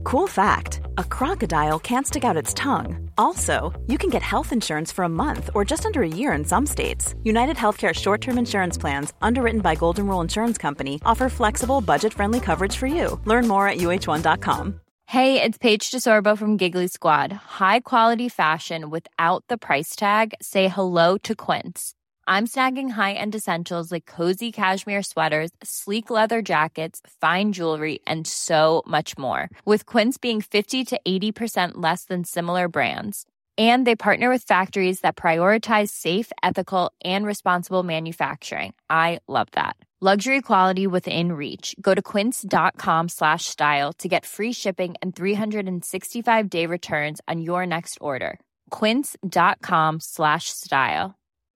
Cool fact, a crocodile can't stick out its tongue. Also, you can get health insurance for a month or just under a year in some states. United Healthcare short-term insurance plans, underwritten by Golden Rule Insurance Company, offer flexible, budget-friendly coverage for you. Learn more at uh1.com. Hey, it's Paige DeSorbo from Giggly Squad. High quality fashion without the price tag. Say hello to Quince. I'm snagging high-end essentials like cozy cashmere sweaters, sleek leather jackets, fine jewelry, and so much more. With Quince being 50 to 80% less than similar brands. And they partner with factories that prioritize safe, ethical, and responsible manufacturing. I love that. Luxury quality within reach. Go to quince.com/style to get free shipping and 365-day returns on your next order. Quince.com/style.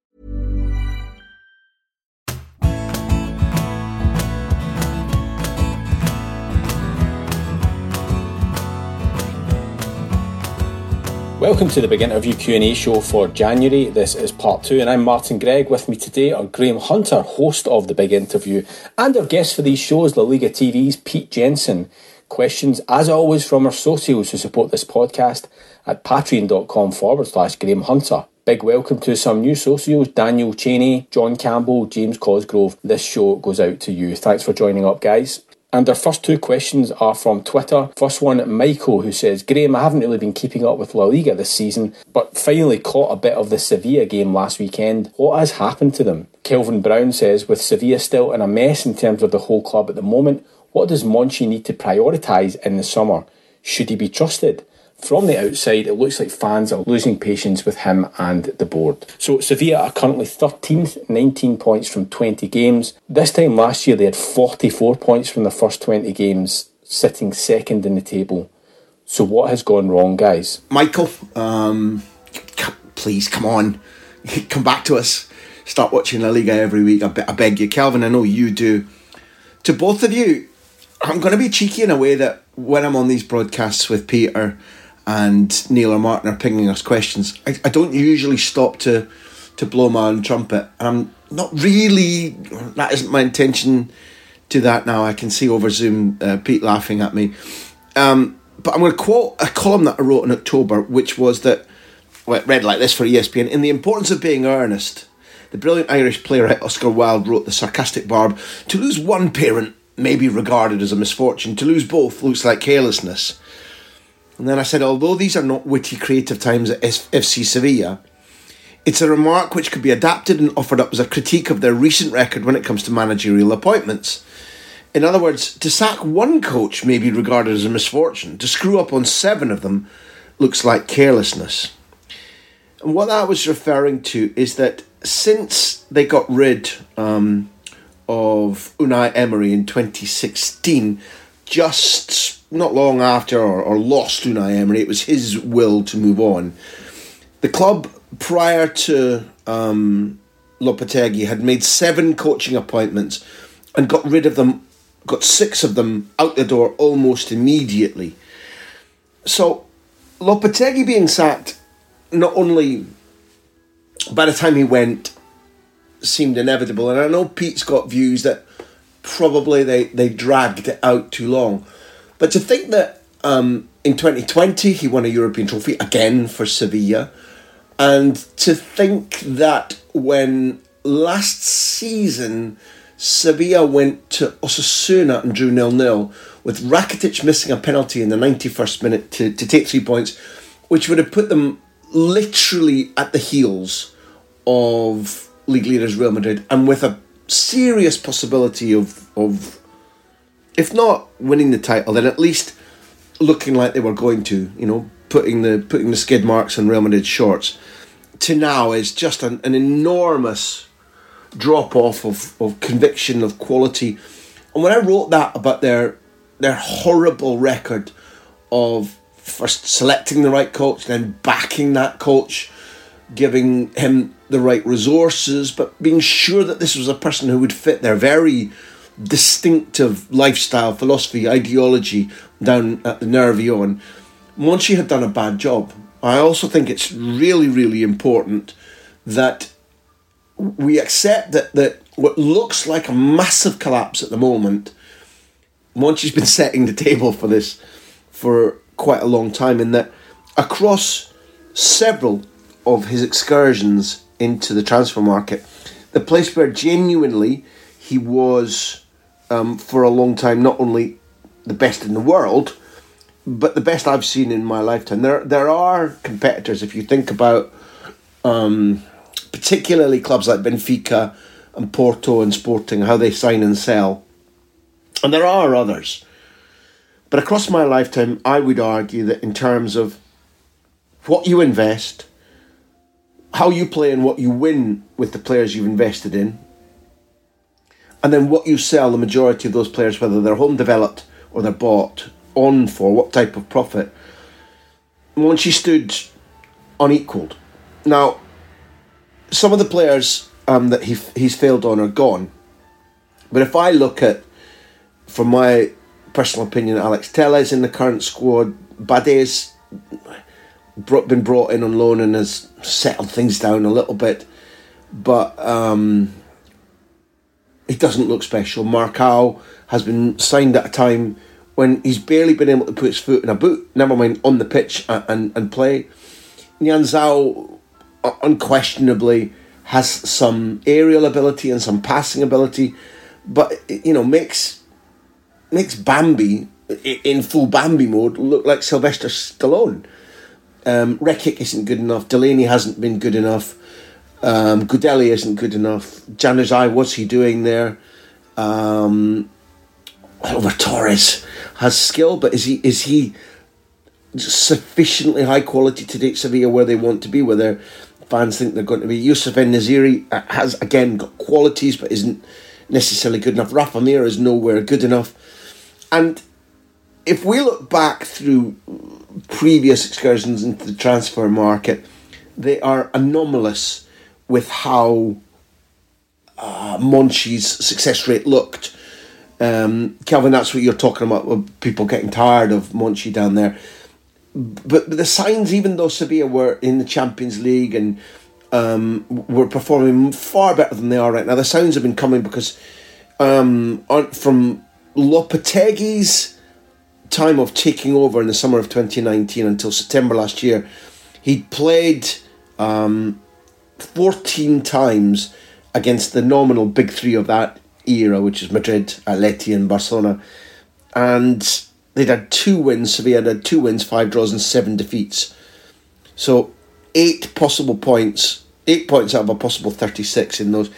Welcome to the Big Interview Q&A show for January. This is part 2 and I'm Martin Gregg. With me today are Graham Hunter, host of The Big Interview, and our guest for these shows, La Liga TV's Pete Jensen. Questions, as always, from our socials who support this podcast at patreon.com/Graham Hunter. Big welcome to some new socials, Daniel Cheney, John Campbell, James Cosgrove. This show goes out to you. Thanks for joining up, guys. And our first 2 questions are from Twitter. First one, Michael, who says, Graham, I haven't really been keeping up with La Liga this season, but finally caught a bit of the Sevilla game last weekend. What has happened to them? Kelvin Brown says, with Sevilla still in a mess in terms of the whole club at the moment, what does Monchi need to prioritise in the summer? Should he be trusted? From the outside, it looks like fans are losing patience with him and the board. So Sevilla are currently 13th, 19 points from 20 games. This time last year, they had 44 points from the first 20 games, sitting second in the table. So what has gone wrong, guys? Michael, please, come on. Come back to us. Start watching La Liga every week. I beg you. Calvin, I know you do. To both of you, I'm going to be cheeky in a way that when I'm on these broadcasts with Peter and Neil or Martin are pinging us questions, I don't usually stop to blow my own trumpet. I'm not really, that isn't my intention to that now. I can see over Zoom Pete laughing at me. But I'm going to quote a column that I wrote in October, which was that, well, it read like this for ESPN, in The Importance of Being Earnest, the brilliant Irish playwright Oscar Wilde wrote the sarcastic barb, to lose one parent may be regarded as a misfortune, to lose both looks like carelessness. And then I said, although these are not witty creative times at FC Sevilla, it's a remark which could be adapted and offered up as a critique of their recent record when it comes to managerial appointments. In other words, to sack one coach may be regarded as a misfortune. To screw up on 7 of them looks like carelessness. And what that was referring to is that since they got rid of Unai Emery in 2016, just not long after, or lost Unai Emery, it was his will to move on. The club, prior to Lopetegui, had made 7 coaching appointments and got rid of them, got 6 of them out the door almost immediately. So Lopetegui being sacked, not only by the time he went, seemed inevitable, and I know Pete's got views that probably they dragged it out too long, but to think that in 2020 he won a European trophy again for Sevilla, and to think that when last season Sevilla went to Osasuna and drew 0-0 with Rakitic missing a penalty in the 91st minute to take 3 points, which would have put them literally at the heels of league leaders Real Madrid, and with a serious possibility of if not winning the title, then at least looking like they were going to, putting the skid marks on Real Madrid's shorts, to now is just an enormous drop off of conviction, of quality. And when I wrote that about their horrible record of first selecting the right coach, then backing that coach, giving him the right resources, but being sure that this was a person who would fit their very distinctive lifestyle, philosophy, ideology down at the Nervion, Monchi had done a bad job. I also think it's really, really important that we accept that what looks like a massive collapse at the moment, Monchi's been setting the table for this for quite a long time, in that across several of his excursions into the transfer market, the place where genuinely he was for a long time not only the best in the world, but the best I've seen in my lifetime. There are competitors, if you think about particularly clubs like Benfica and Porto and Sporting, how they sign and sell. And there are others. But across my lifetime, I would argue that in terms of what you invest, how you play and what you win with the players you've invested in, and then what you sell the majority of those players, whether they're home developed or they're bought on for, what type of profit, Monchi stood unequalled. Now, some of the players that he's failed on are gone. But if I look at, for my personal opinion, Alex Telles in the current squad, Bade's been brought in on loan and has settled things down a little bit, but he doesn't look special. Marcao has been signed at a time when he's barely been able to put his foot in a boot, never mind on the pitch and play. Nian Zhao unquestionably has some aerial ability and some passing ability, but makes Bambi in full Bambi mode look like Sylvester Stallone. Rekic isn't good enough. Delaney hasn't been good enough. Goudelli isn't good enough. Januzaj, what's he doing there? Oliver Torres has skill, but is he sufficiently high quality to take Sevilla where they want to be, where their fans think they're going to be? Youssef En-Nesyri has again got qualities, but isn't necessarily good enough. Rafa Mir is nowhere good enough. And if we look back through previous excursions into the transfer market, they are anomalous with how Monchi's success rate looked. Kelvin, that's what you're talking about, with people getting tired of Monchi down there. But the signs, even though Sevilla were in the Champions League and were performing far better than they are right now, the signs have been coming because from Lopetegui's time of taking over in the summer of 2019 until September last year, he'd played 14 times against the nominal big three of that era, which is Madrid, Atleti and Barcelona, and they'd had 2 wins. Sevilla had 2 wins, 5 draws and 7 defeats. So 8 points out of a possible 36 in those.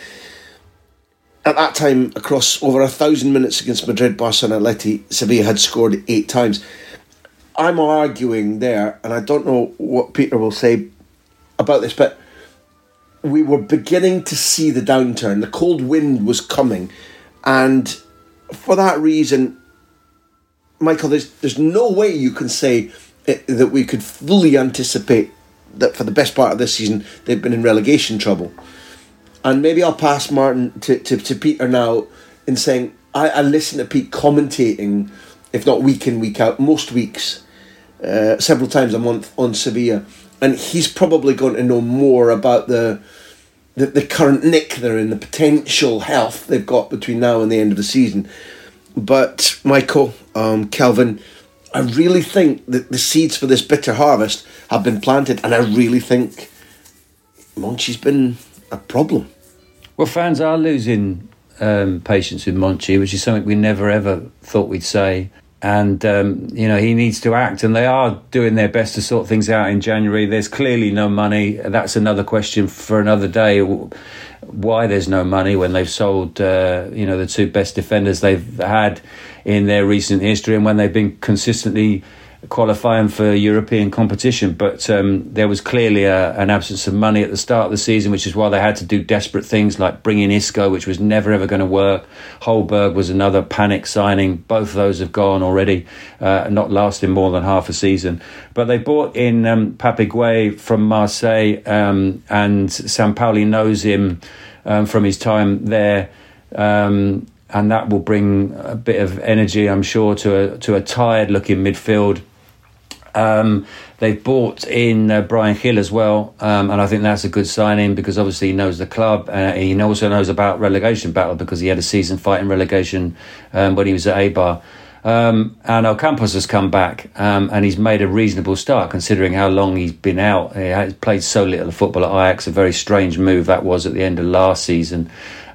At that time, across over 1,000 minutes against Madrid, Barcelona and Atleti, Sevilla had scored 8 times. I'm arguing there, and I don't know what Peter will say about this, but we were beginning to see the downturn. The cold wind was coming, and for that reason, Michael, there's no way you can say that we could fully anticipate that for the best part of this season they've been in relegation trouble. And maybe I'll pass Martin to Peter now in saying I listen to Pete commentating, if not week in, week out, most weeks, several times a month on Sevilla, and he's probably going to know more about the current nick they're in, the potential health they've got between now and the end of the season. But Michael, Kelvin, I really think that the seeds for this bitter harvest have been planted, and I really think Monchi's been a problem. Well, fans are losing patience with Monchi, which is something we never ever thought we'd say. And, he needs to act, and they are doing their best to sort things out in January. There's clearly no money. That's another question for another day. Why there's no money when they've sold, the 2 best defenders they've had in their recent history, and when they've been consistently qualifying for European competition. But there was clearly an absence of money at the start of the season, which is why they had to do desperate things like bring in Isco, which was never ever going to work. Holberg was another panic signing. Both of those have gone already, not lasting more than half a season. But they bought in Papigué from Marseille, and Sampaoli knows him from his time there. And that will bring a bit of energy, I'm sure, to a tired-looking midfield. They've bought in Brian Hill as well, and I think that's a good signing because obviously he knows the club. He also knows about relegation battle because he had a season fighting relegation when he was at Eibar. And Ocampos has come back, and he's made a reasonable start considering how long he's been out. He has played so little football at Ajax. A very strange move that was at the end of last season.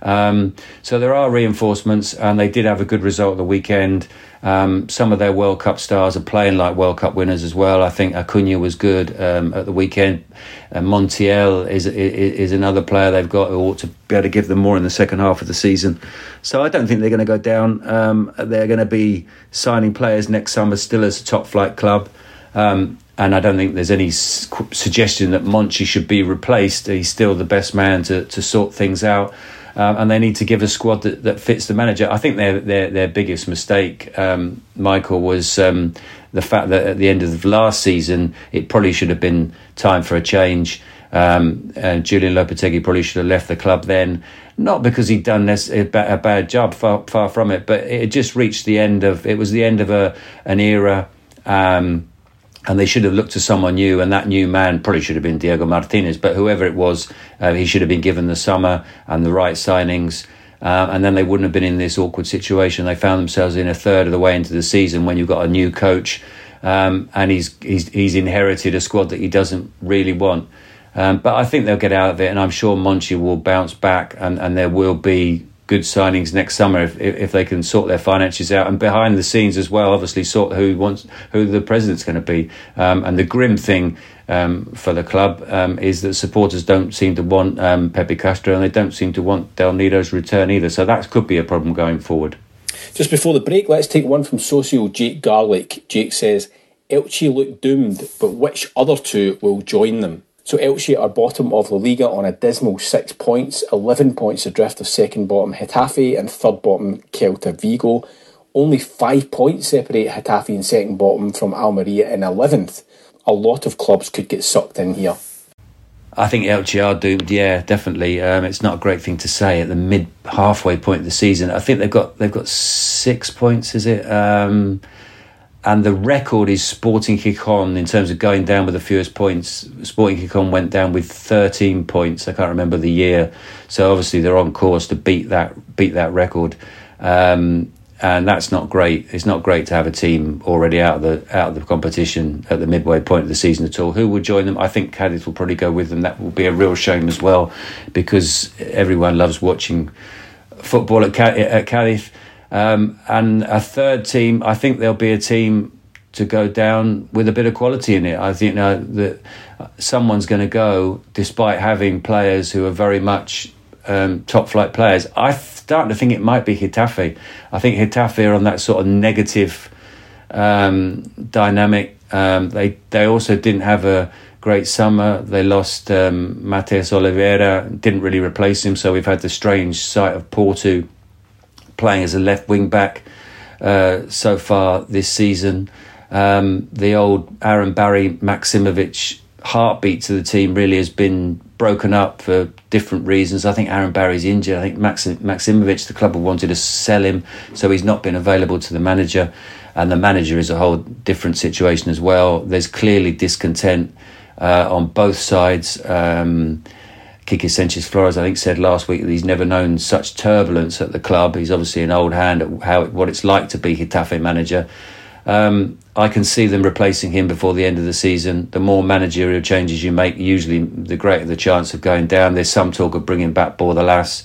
So there are reinforcements, and they did have a good result at the weekend. Some of their World Cup stars are playing like World Cup winners as well. I think Acuna was good at the weekend. Montiel is another player they've got who ought to be able to give them more in the second half of the season. So I don't think they're going to go down. They're going to be signing players next summer still as a top flight club. And I don't think there's any suggestion that Monchi should be replaced. He's still the best man to sort things out. And they need to give a squad that fits the manager. I think their biggest mistake, Michael, was the fact that at the end of last season, it probably should have been time for a change. And Julian Lopetegui probably should have left the club then. Not because he'd done a bad job, far from it, but it just reached the end of... It was the end of an era, and they should have looked to someone new, and that new man probably should have been Diego Martinez, but whoever it was, he should have been given the summer and the right signings, and then they wouldn't have been in this awkward situation. They found themselves in a third of the way into the season when you've got a new coach, and he's inherited a squad that he doesn't really want. But I think they'll get out of it, and I'm sure Monchi will bounce back, and there will be good signings next summer if they can sort their finances out, and behind the scenes as well, obviously sort who the president's going to be. And the grim thing for the club is that supporters don't seem to want Pepe Castro, and they don't seem to want Del Nido's return either. So that could be a problem going forward. Just before the break, let's take one from socio Jake Garlick. Jake says, Elche look doomed, but which other two will join them? So Elche are bottom of La Liga on a dismal 6 points, 11 points adrift of second bottom Getafe and third bottom Celta Vigo. Only 5 points separate Getafe in second bottom from Almeria in 11th. A lot of clubs could get sucked in here. I think Elche are doomed, yeah, definitely. It's not a great thing to say at the halfway point of the season. I think they've got 6 points, is it? And the record is Sporting Gijón in terms of going down with the fewest points. Sporting Gijón went down with 13 points. I can't remember the year. So obviously they're on course to beat that record. And that's not great. It's not great to have a team already out of the competition at the midway point of the season at all. Who will join them? I think Cadiz will probably go with them. That will be a real shame as well, because everyone loves watching football at Cadiz. And a third team, I think there'll be a team to go down with a bit of quality in it. I think that someone's going to go, despite having players who are very much top flight players. I'm starting to think it might be Getafe. I think Getafe are on that sort of negative dynamic. They also didn't have a great summer. They lost Mateus Oliveira, didn't really replace him, so we've had the strange sight of Porto playing as a left wing back so far this season. The old Aaron Barry Maximovic heartbeat to the team really has been broken up for different reasons. I think Aaron Barry's injured. I think Maximovic, the club, wanted to sell him, so he's not been available to the manager, and the manager is a whole different situation as well. There's clearly discontent on both sides. Quique Sanchez Flores, I think, said last week that he's never known such turbulence at the club. He's obviously an old hand at what it's like to be Getafe manager. I can see them replacing him before the end of the season. The more managerial changes you make, usually the greater the chance of going down. There's some talk of bringing back Bordalas.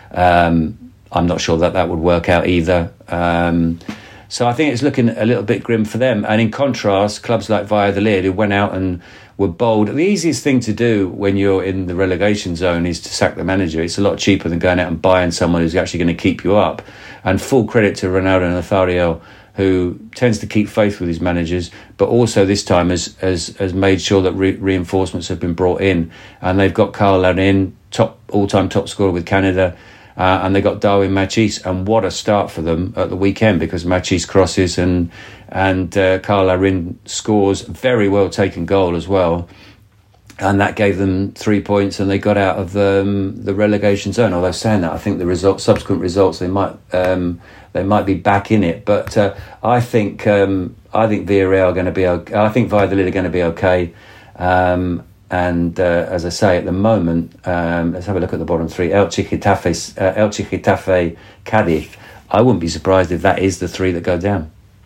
I'm not sure that would work out either. So I think it's looking a little bit grim for them. And in contrast, clubs like Valladolid, who went out and were bold. The easiest thing to do when you're in the relegation zone is to sack the manager. It's a lot cheaper than going out and buying someone who's actually going to keep you up. And full credit to Ronaldo Nazario, who tends to keep faith with his managers, but also this time has made sure that reinforcements have been brought in. And they've got Carl Larin, all-time top scorer with Canada, and they got Darwin Machis. And what a start for them at the weekend, because Machis crosses and Carl Larin scores, very well taken goal as well. And that gave them 3 points, and they got out of the relegation zone. Although saying that, I think the subsequent results, they might be back in it. But I think Villarreal are going to be okay. I think Valladolid are going to be okay. And as I say, at the moment, let's have a look at the bottom three: Elche, Getafe, Cadiz. I wouldn't be surprised if that is the three that go down.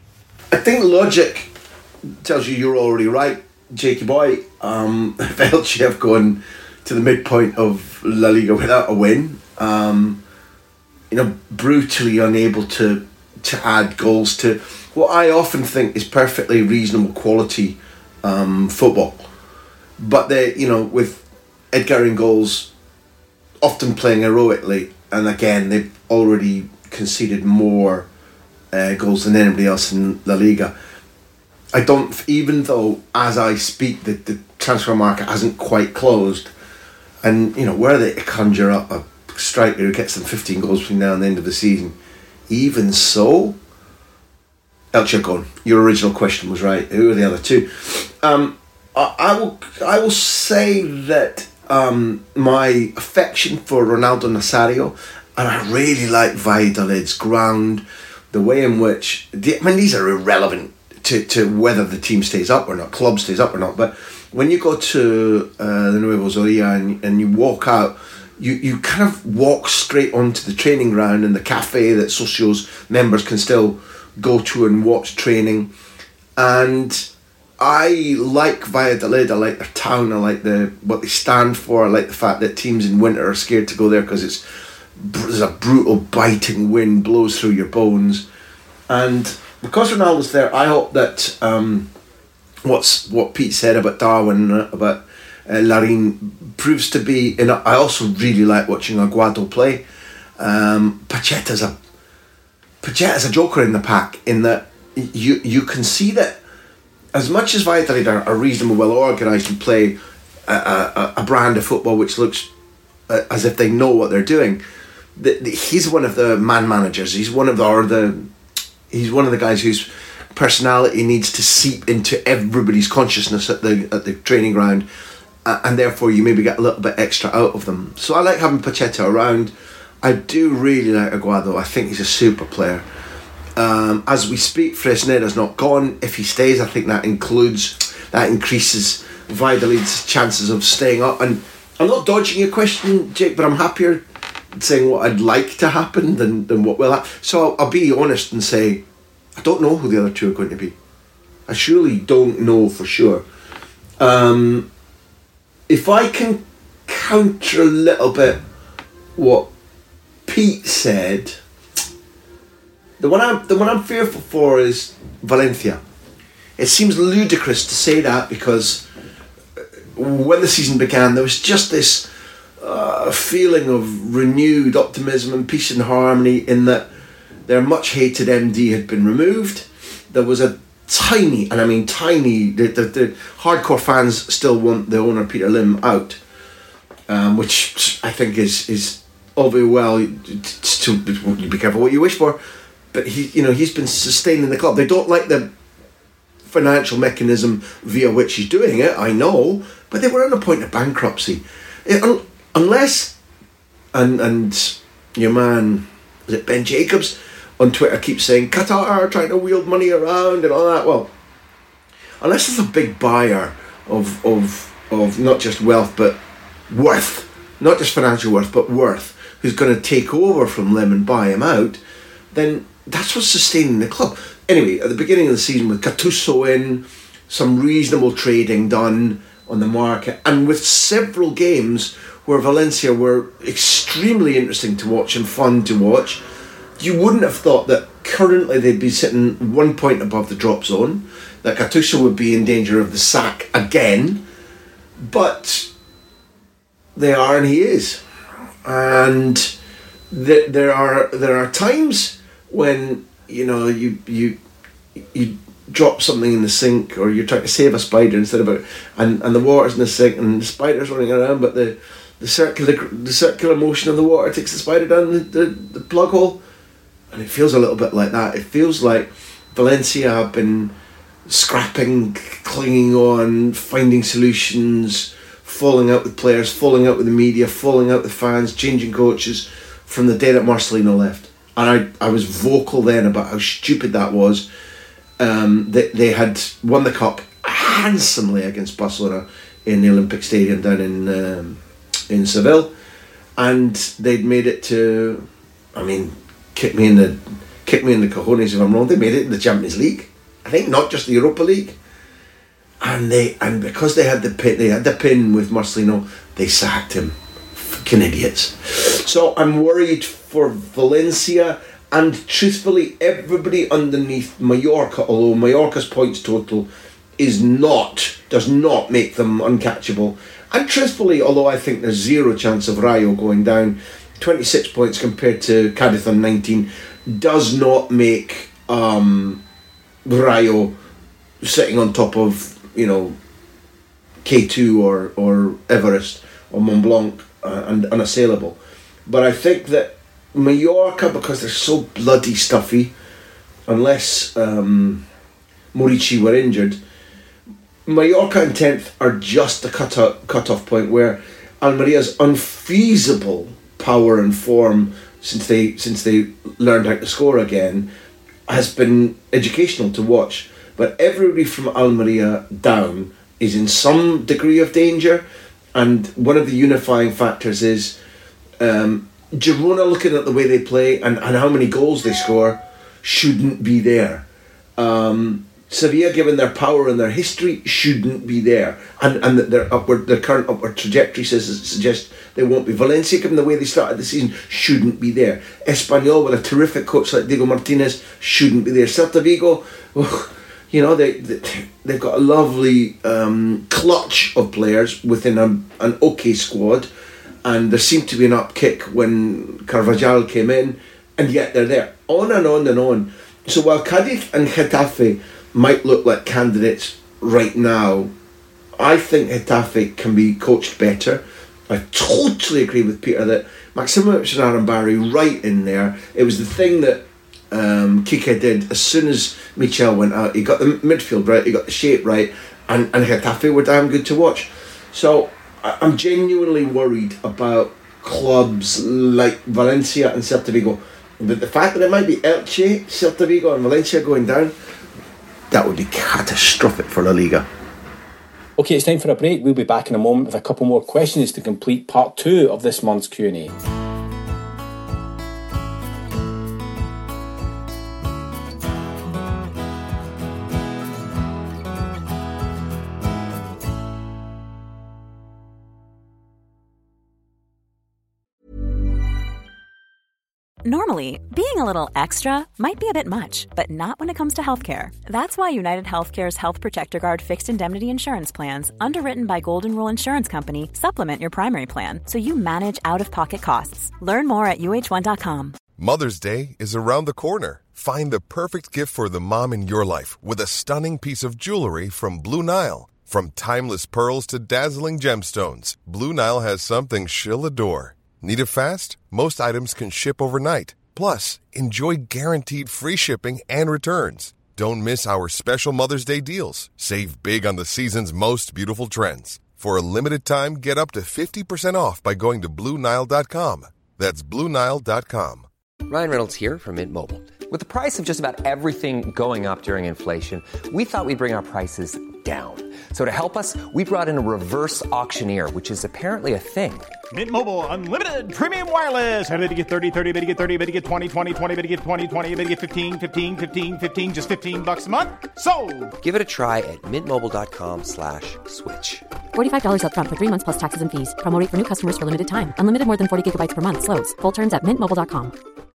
I think logic tells you you're already right, Jakey boy. If Elche have gone to the midpoint of La Liga without a win, brutally unable to add goals to what I often think is perfectly reasonable quality football. But they, with Edgar in goals, often playing heroically, and again they've already conceded more goals than anybody else in La Liga. I don't, even though as I speak the transfer market hasn't quite closed, and were they to conjure up a striker who gets them 15 goals between now and the end of the season, even so, Elche are gone. Your original question was right. Who are the other two? I will say that my affection for Ronaldo Nazario, and I really like Valladolid's ground, the way in which these are irrelevant to whether the team stays up or not, club stays up or not, but when you go to the Nuevo Zorrilla and you walk out, you kind of walk straight onto the training ground and the cafe that Socios members can still go to and watch training. And I like Valladolid, I like their town, I like what they stand for, I like the fact that teams in winter are scared to go there because there's a brutal biting wind blows through your bones. And because Ronaldo's there, I hope that what Pete said about Darwin, about Larin, proves to be enough. I also really like watching Aguado play. Pachetta's a joker in the pack, in that you can see that as much as Valladolid are reasonably well organised and play a brand of football which looks as if they know what they're doing, he's one of the man managers. He's one of the guys whose personality needs to seep into everybody's consciousness at the training ground, and therefore you maybe get a little bit extra out of them. So I like having Pacheta around. I do really like Aguado. I think he's a super player. As we speak, Fresneda's not gone. If he stays, I think that increases Valladolid's chances of staying up. And I'm not dodging your question, Jake, but I'm happier saying what I'd like to happen than what will happen. So I'll be honest and say I don't know who the other two are going to be. I surely don't know for sure. If I can counter a little bit what Pete said, the one I'm fearful for is Valencia. It seems ludicrous to say that because when the season began there was just this feeling of renewed optimism and peace and harmony, in that their much hated MD had been removed. There was a tiny, and I mean tiny, the hardcore fans still want the owner Peter Lim out, which I think is all very well. You be careful what you wish for, but he's been sustaining the club. They don't like the financial mechanism via which he's doing it, I know, but they were on the point of bankruptcy. Unless, and your man, is it Ben Jacobs on Twitter keeps saying Qatar are trying to wield money around and all that. Well, unless there's a big buyer of not just wealth but worth, not just financial worth but worth, who's going to take over from Lim and buy him out, then that's what's sustaining the club. Anyway, at the beginning of the season, with Gattuso in, some reasonable trading done on the market, and with several games where Valencia were extremely interesting to watch and fun to watch, you wouldn't have thought that currently they'd be sitting 1 point above the drop zone, that Gattuso would be in danger of the sack again, but they are, and he is. And there are times when you drop something in the sink, or you're trying to save a spider instead of and the water's in the sink and the spider's running around, but the circular motion of the water takes the spider down the plug hole, and it feels a little bit like that. It feels like Valencia have been scrapping, clinging on, finding solutions, falling out with players, falling out with the media, falling out with fans, changing coaches from the day that Marcelino left. And I was vocal then about how stupid that was. They had won the cup handsomely against Barcelona in the Olympic Stadium down in Seville, and they'd made it to, I mean, kick me in the cojones if I'm wrong, they made it in the Champions League. I think not just the Europa League. And because they had the pin with Marcelino, they sacked him. Fucking idiots. So I'm worried for Valencia, and truthfully, everybody underneath Mallorca, although Mallorca's points total does not make them uncatchable. And truthfully, although I think there's zero chance of Rayo going down, 26 points compared to Cadiz on 19 does not make Rayo sitting on top of, K2 or Everest or Mont Blanc and unassailable. But I think that Mallorca, because they're so bloody stuffy, unless Morici were injured, Mallorca and 10th are just the cut-off point where Almeria's unfeasible power and form since they learned how to score again has been educational to watch. But everybody from Almeria down is in some degree of danger, and one of the unifying factors is Girona, looking at the way they play and how many goals they score, shouldn't be there. Sevilla, given their power and their history, shouldn't be there, and their current upward trajectory suggests they won't be. Valencia, given the way they started the season, shouldn't be there. Espanyol, with a terrific coach like Diego Martinez, shouldn't be there. Celta Vigo, they've got a lovely clutch of players within an okay squad, and there seemed to be an upkick when Carvajal came in, and yet they're there. On and on and on. So while Cadiz and Getafe might look like candidates right now, I think Getafe can be coached better. I totally agree with Peter that Maksimovic and Arambari right in there. It was the thing that Kike did as soon as Michel went out. He got the midfield right, he got the shape right, and Getafe were damn good to watch. So I'm genuinely worried about clubs like Valencia and Celta Vigo. But the fact that it might be Elche, Celta Vigo and Valencia going down, that would be catastrophic for La Liga. Okay, it's time for a break. We'll be back in a moment with a couple more questions to complete part 2 of this month's Q&A. Normally, being a little extra might be a bit much, but not when it comes to healthcare. That's why United Healthcare's Health Protector Guard fixed indemnity insurance plans, underwritten by Golden Rule Insurance Company, supplement your primary plan so you manage out-of-pocket costs. Learn more at uh1.com. Mother's Day is around the corner. Find the perfect gift for the mom in your life with a stunning piece of jewelry from Blue Nile. From timeless pearls to dazzling gemstones, Blue Nile has something she'll adore. Need it fast? Most items can ship overnight. Plus, enjoy guaranteed free shipping and returns. Don't miss our special Mother's Day deals. Save big on the season's most beautiful trends. For a limited time, get up to 50% off by going to BlueNile.com. That's BlueNile.com. Ryan Reynolds here from Mint Mobile. With the price of just about everything going up during inflation, we thought we'd bring our prices down. So to help us, we brought in a reverse auctioneer, which is apparently a thing. Mint Mobile Unlimited Premium Wireless. How to get 30, 30, bit to get 30, bit to get 20, 20, 20, bit to get 20, 20, bit to get 15, 15, 15, 15, just $15 a month? Sold! Give it a try at mintmobile.com/switch. $45 up front for 3 months plus taxes and fees. Promo rate for new customers for limited time. Unlimited more than 40 gigabytes per month. Slows full terms at mintmobile.com.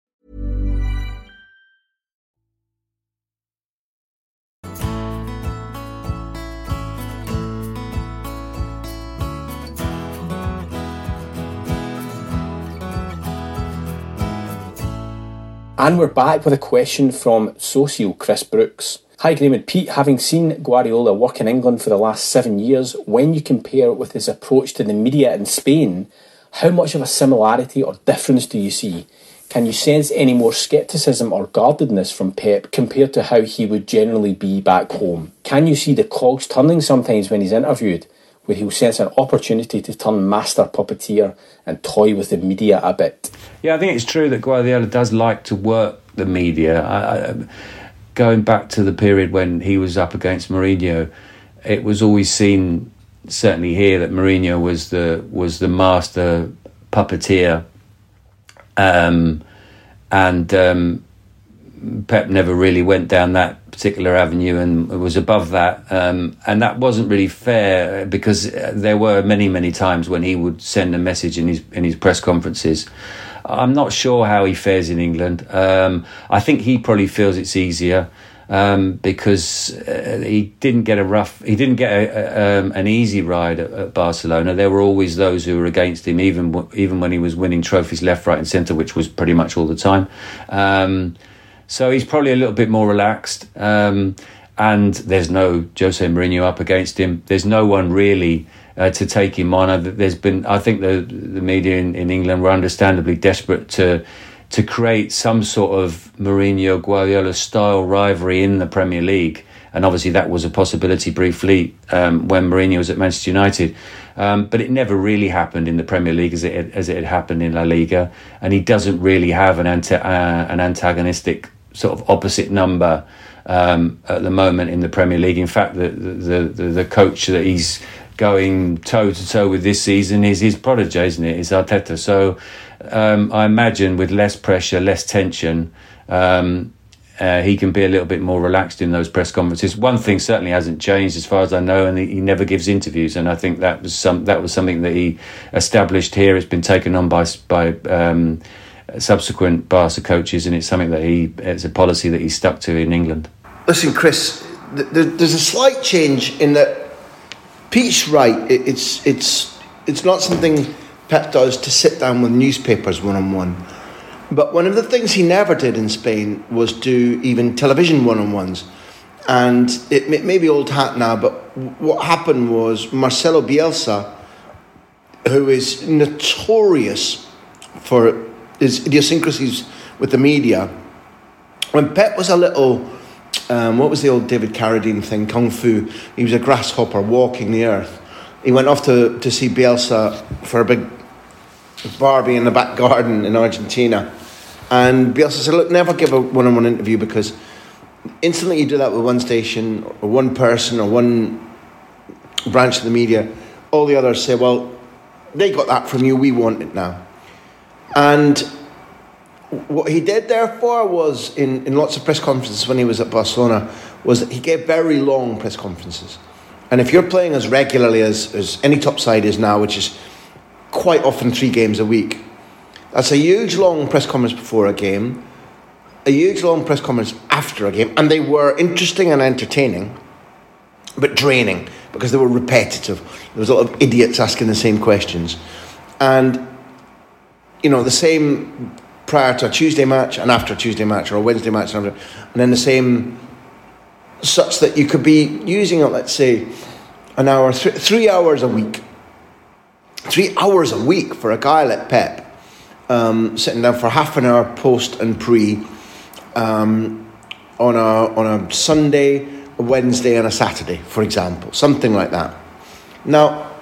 And we're back with a question from Socio Chris Brooks. Hi Graham and Pete, having seen Guardiola work in England for the last 7 years, when you compare it with his approach to the media in Spain, how much of a similarity or difference do you see? Can you sense any more scepticism or guardedness from Pep compared to how he would generally be back home? Can you see the cogs turning sometimes when he's interviewed, where he'll sense an opportunity to turn master puppeteer and toy with the media a bit? Yeah, I think it's true that Guardiola does like to work the media. Going back to the period when he was up against Mourinho, it was always seen, certainly here, that Mourinho was the master puppeteer, and Pep never really went down that particular avenue and was above that. And that wasn't really fair, because there were many times when he would send a message in his press conferences. I'm not sure how he fares in England. I think he probably feels it's easier because he didn't get an easy ride at Barcelona. There were always those who were against him, even when he was winning trophies left, right and centre, which was pretty much all the time. So he's probably a little bit more relaxed. And there's no Jose Mourinho up against him. There's no one really to take him on. I think the media in England were understandably desperate to create some sort of Mourinho-Guardiola style rivalry in the Premier League. And obviously that was a possibility briefly when Mourinho was at Manchester United. But it never really happened in the Premier League as it had happened in La Liga. And he doesn't really have an antagonistic sort of opposite number at the moment in the Premier League. In fact, the coach that he's going toe-to-toe with this season is his protege, isn't it? It's Arteta. So I imagine with less pressure, less tension, he can be a little bit more relaxed in those press conferences. One thing certainly hasn't changed as far as I know, and he never gives interviews, and I think that was something that he established here. It's been taken on by subsequent Barca coaches, and it's something that it's a policy that he stuck to in England. Listen, Chris, there's a slight change in that Pete's right. It's not something Pep does to sit down with newspapers one-on-one. But one of the things he never did in Spain was do even television one-on-ones. And it may be old hat now, but what happened was Marcelo Bielsa, who is notorious for his idiosyncrasies with the media, when Pep was a little, what was the old David Carradine thing, Kung Fu, he was a grasshopper walking the earth. He went off to see Bielsa for a big Barbie in the back garden in Argentina. And Bielsa said, look, never give a one-on-one interview, because instantly you do that with one station or one person or one branch of the media, all the others say, well, they got that from you, we want it now. And what he did therefore was, in lots of press conferences when he was at Barcelona, was that he gave very long press conferences. And if you're playing as regularly as any top side is now, which is quite often 3 games a week, that's a huge long press conference before a game, a huge long press conference after a game, and they were interesting and entertaining, but draining, because they were repetitive. There was a lot of idiots asking the same questions. And, you know, the same prior to a Tuesday match and after a Tuesday match, or a Wednesday match, and then the same, such that you could be using it, let's say, an hour, 3 hours a week. 3 hours a week for a guy like Pep, sitting down for half an hour post and pre, on a Sunday, a Wednesday and a Saturday, for example, something like that. Now,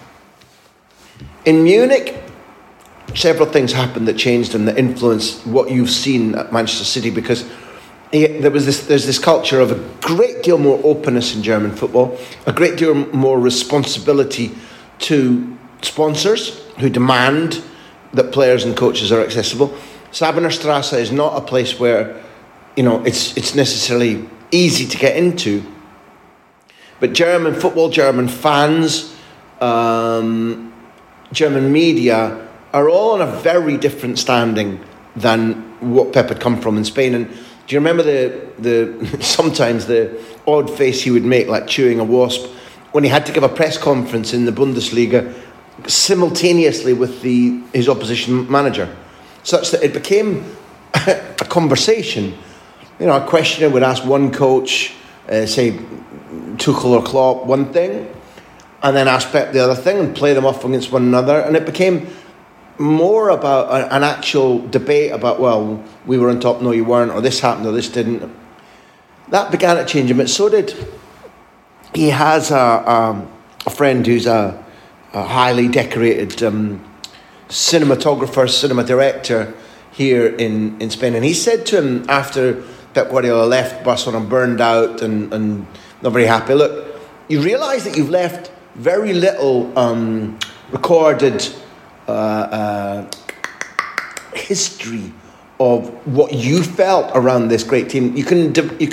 in Munich, several things happened that changed and that influenced what you've seen at Manchester City, because there's this culture of a great deal more openness in German football, a great deal more responsibility to sponsors who demand that players and coaches are accessible. Sabenerstrasse is not a place where, you know, it's necessarily easy to get into. But German football, German fans, German media are all on a very different standing than what Pep had come from in Spain. And do you remember the sometimes the odd face he would make, like chewing a wasp, when he had to give a press conference in the Bundesliga simultaneously with his opposition manager, such that it became a conversation. You know, a questioner would ask one coach, say Tuchel or Klopp, one thing, and then ask Pep the other thing, and play them off against one another, and it became more about an actual debate about, well, we were on top, no you weren't, or this happened or this didn't. That began to change him. But so did, he has a friend who's a highly decorated cinematographer, cinema director here in Spain, and he said to him after Pep Guardiola left Barcelona, burned out and not very happy, look, you realise that you've left very little recorded history of what you felt around this great team. You can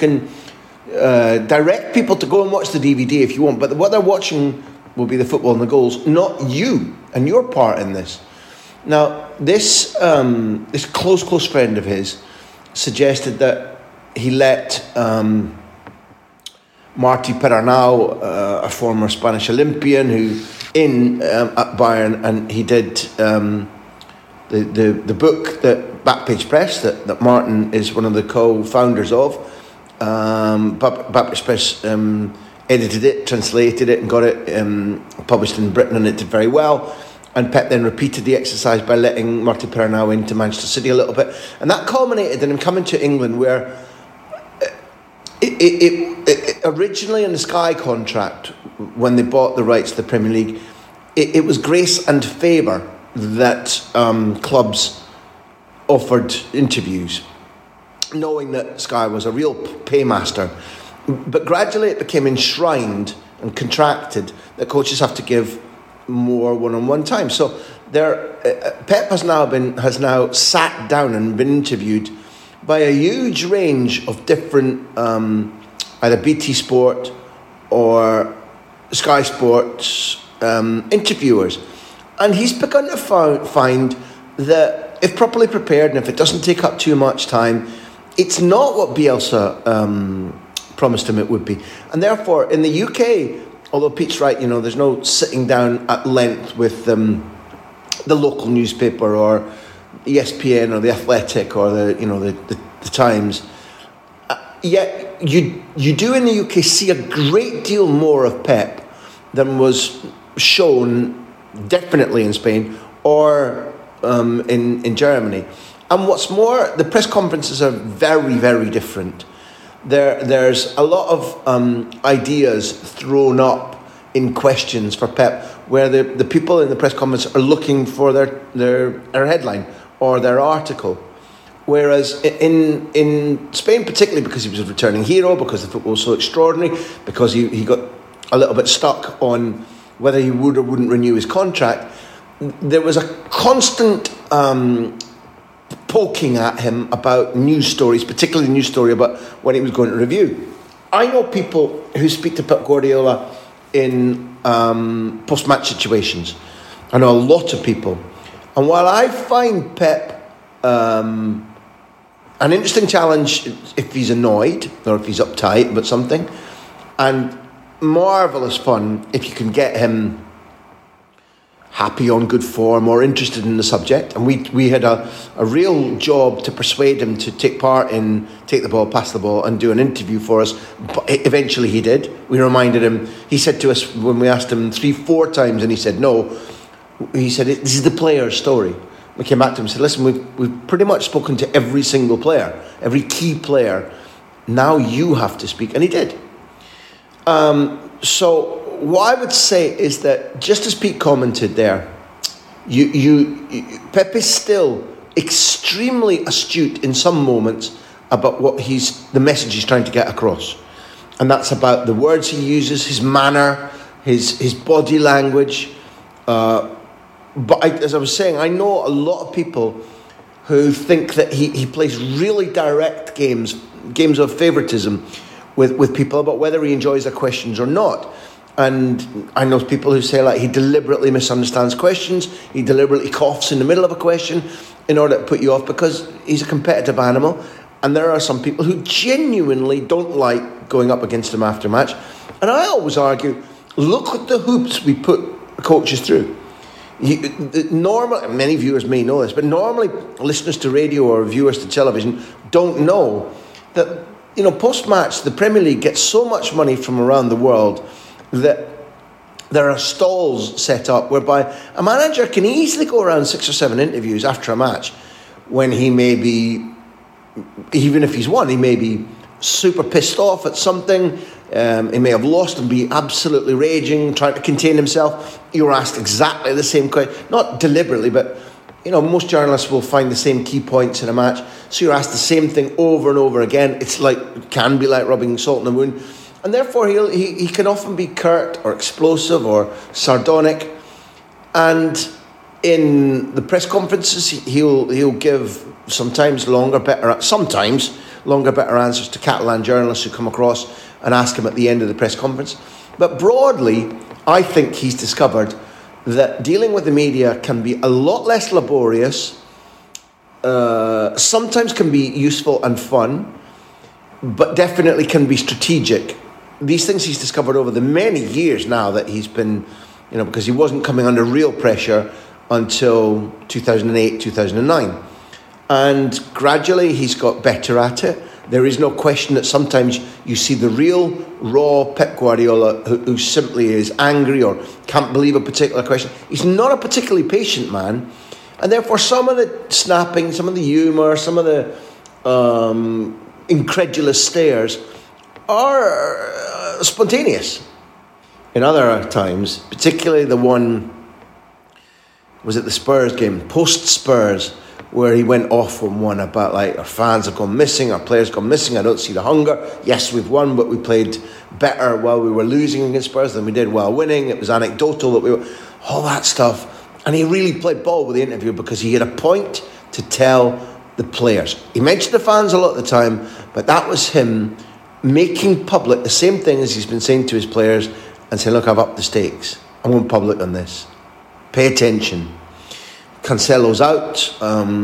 direct people to go and watch the DVD if you want, but what they're watching will be the football and the goals, not you and your part in this. Now, this close friend of his suggested that he let Martí Perarnau, a former Spanish Olympian, who at Bayern, and he did the book that Backpage Press that Martin is one of the co-founders of. Backpage Press edited it, translated it, and got it published in Britain, and it did very well. And Pep then repeated the exercise by letting Martí Perarnau into Manchester City a little bit, and that culminated in him coming to England, where it originally in the Sky contract, when they bought the rights to the Premier League, it was grace and favour that clubs offered interviews, knowing that Sky was a real paymaster. But gradually it became enshrined and contracted that coaches have to give more one-on-one time. So Pep has now sat down and been interviewed by a huge range of different either BT Sport or Sky Sports interviewers, and he's begun to find that if properly prepared and if it doesn't take up too much time, it's not what Bielsa promised him it would be. And therefore in the UK, although Pete's right, there's no sitting down at length with the local newspaper or ESPN or the Athletic or the Times. Yet you do in the UK see a great deal more of Pep than was shown definitely in Spain or in Germany. And what's more, the press conferences are very, very different. There's a lot of ideas thrown up in questions for Pep, where the people in the press conference are looking for their headline or their article. Whereas in Spain, particularly because he was a returning hero, because the football was so extraordinary, because he got a little bit stuck on whether he would or wouldn't renew his contract, there was a constant poking at him about news stories, particularly the news story about when he was going to review. I know people who speak to Pep Guardiola in post-match situations. I know a lot of people. And while I find Pep an interesting challenge if he's annoyed or if he's uptight about something, and marvellous fun if you can get him happy, on good form, or interested in the subject. And we had a real job to persuade him to take part in Take the Ball, Pass the Ball and do an interview for us. But eventually he did. We reminded him. He said to us when we asked him 3-4 times and he said no, he said, this is the player's story. We came back to him and said, listen, we've pretty much spoken to every single player, every key player. Now you have to speak. And he did. So what I would say is that, just as Pete commented there, Pep is still extremely astute in some moments about the message he's trying to get across. And that's about the words he uses, his manner, his body language. But as I was saying, I know a lot of people who think that he plays really direct games of favouritism with people about whether he enjoys their questions or not. And I know people who say he deliberately misunderstands questions, he deliberately coughs in the middle of a question in order to put you off because he's a competitive animal. And there are some people who genuinely don't like going up against him after match. And I always argue, look at the hoops we put coaches through. Normally, many viewers may know this, but normally listeners to radio or viewers to television don't know that, post-match, the Premier League gets so much money from around the world that there are stalls set up whereby a manager can easily go around 6 or 7 interviews after a match when he may be, even if he's won, he may be super pissed off at something. He may have lost and be absolutely raging, trying to contain himself. You're asked exactly the same question, not deliberately, but most journalists will find the same key points in a match. So you're asked the same thing over and over again. Can be like rubbing salt in the wound. And therefore he can often be curt or explosive or sardonic. And in the press conferences, he'll give sometimes longer, better answers to Catalan journalists who come across and ask him at the end of the press conference. But broadly, I think he's discovered that dealing with the media can be a lot less laborious, sometimes can be useful and fun, but definitely can be strategic. These things he's discovered over the many years now that he's been, because he wasn't coming under real pressure until 2008, 2009. And gradually he's got better at it. There is no question that sometimes you see the real, raw Pep Guardiola who simply is angry or can't believe a particular question. He's not a particularly patient man. And therefore some of the snapping, some of the humour, some of the incredulous stares are spontaneous. In other times, particularly the one, was it the Spurs game, post-Spurs, where he went off on one about our fans have gone missing, our players gone missing, I don't see the hunger. Yes, we've won, but we played better while we were losing against Spurs than we did while winning. It was anecdotal that we were, all that stuff. And he really played ball with the interview because he had a point to tell the players. He mentioned the fans a lot of the time, but that was him making public the same thing as he's been saying to his players and saying, look, I've upped the stakes. I'm going public on this. Pay attention. Cancelo's out.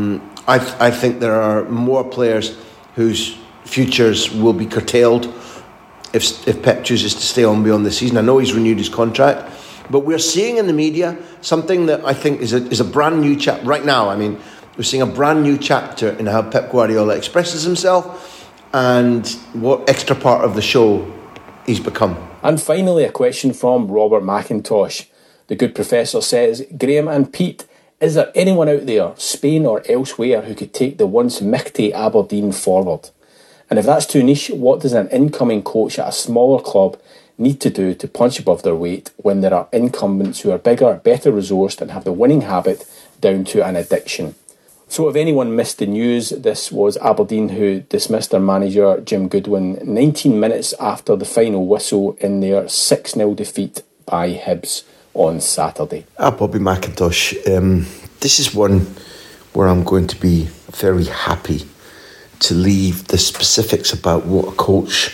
I think there are more players whose futures will be curtailed if Pep chooses to stay on beyond the season. I know he's renewed his contract, but we're seeing in the media something that I think is a brand new chapter right now. I mean, we're seeing a brand new chapter in how Pep Guardiola expresses himself and what extra part of the show he's become. And finally, a question from Robert McIntosh. The good professor says, Graham and Pete, is there anyone out there, Spain or elsewhere, who could take the once mighty Aberdeen forward? And if that's too niche, what does an incoming coach at a smaller club need to do to punch above their weight when there are incumbents who are bigger, better resourced and have the winning habit down to an addiction? So if anyone missed the news, this was Aberdeen who dismissed their manager Jim Goodwin 19 minutes after the final whistle in their 6-0 defeat by Hibs on Saturday. Bobby McIntosh, this is one where I'm going to be very happy to leave the specifics about what a coach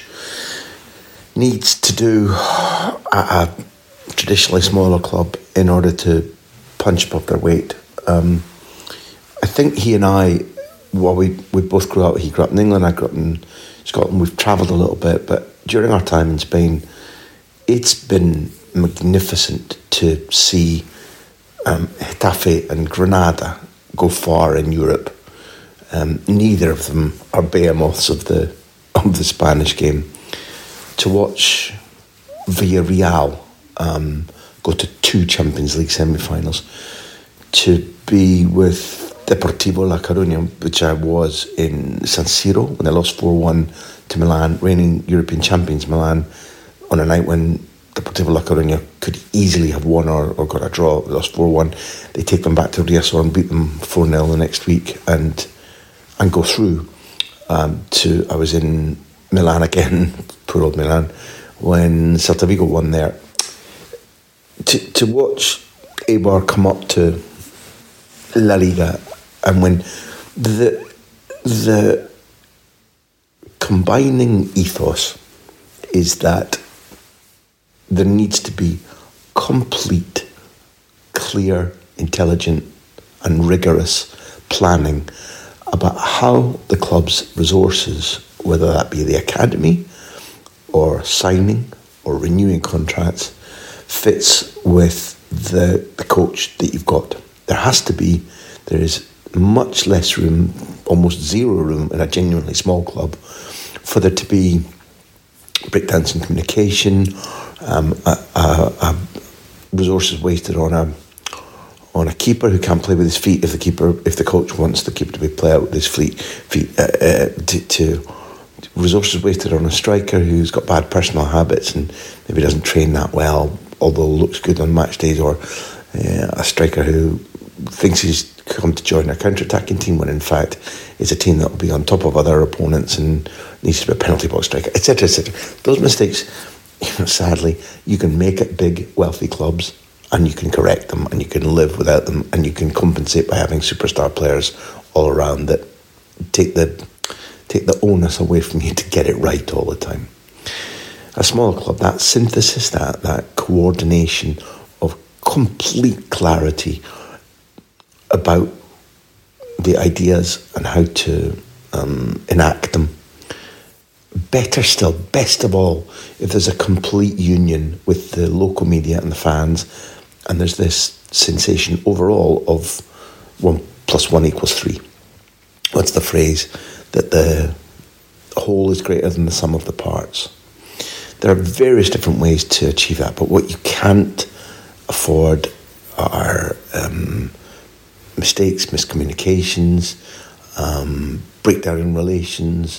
needs to do at a traditionally smaller club in order to punch above their weight. I think he and I, we both grew up, he grew up in England, I grew up in Scotland, we've travelled a little bit, but during our time in Spain, it's been magnificent to see Getafe and Granada go far in Europe. Neither of them are behemoths of the Spanish game. To watch Villarreal go to 2 Champions League semi-finals, to be with Deportivo La Coruña, which I was in San Siro when they lost 4-1 to Milan, reigning European champions Milan, on a night when Deportivo La Coruña could easily have won or got a draw. They lost 4-1. They take them back to Riazor and beat them 4-0 the next week and go through. I was in Milan again, poor old Milan, when Celta Vigo won there. To watch Eibar come up to La Liga and when the combining ethos is that there needs to be complete, clear, intelligent and rigorous planning about how the club's resources, whether that be the academy or signing or renewing contracts, fits with the coach that you've got. There is much less room, almost zero room in a genuinely small club for there to be breakdowns in communication, resources wasted on a keeper who can't play with his feet if the coach wants the keeper to play out with his feet, to resources wasted on a striker who's got bad personal habits and maybe doesn't train that well, although looks good on match days, or a striker who thinks he's come to join a counter-attacking team when in fact it's a team that will be on top of other opponents and needs to be a penalty box striker, etc., etc. Those mistakes, sadly, you can make at big, wealthy clubs and you can correct them, and you can live without them, and you can compensate by having superstar players all around that take the onus away from you to get it right all the time. A smaller club, that synthesis, that coordination of complete clarity about the ideas and how to enact them. Better still, best of all, if there's a complete union with the local media and the fans, and there's this sensation overall of 1 + 1 = 3. What's the phrase? That the whole is greater than the sum of the parts. There are various different ways to achieve that, but what you can't afford are mistakes, miscommunications, breakdown in relations,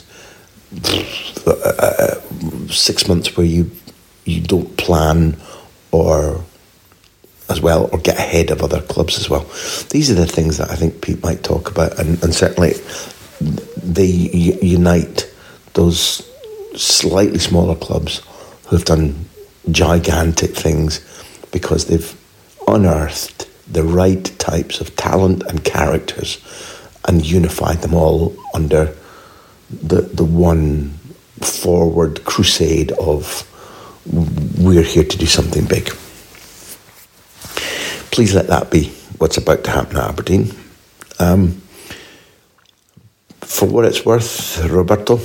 6 months where you don't plan or get ahead of other clubs as well. These are the things that I think Pete might talk about, and certainly they unite those slightly smaller clubs who have done gigantic things because they've unearthed the right types of talent and characters and unified them all under the one forward crusade of we're here to do something big. Please let that be what's about to happen at Aberdeen. For what it's worth, Roberto,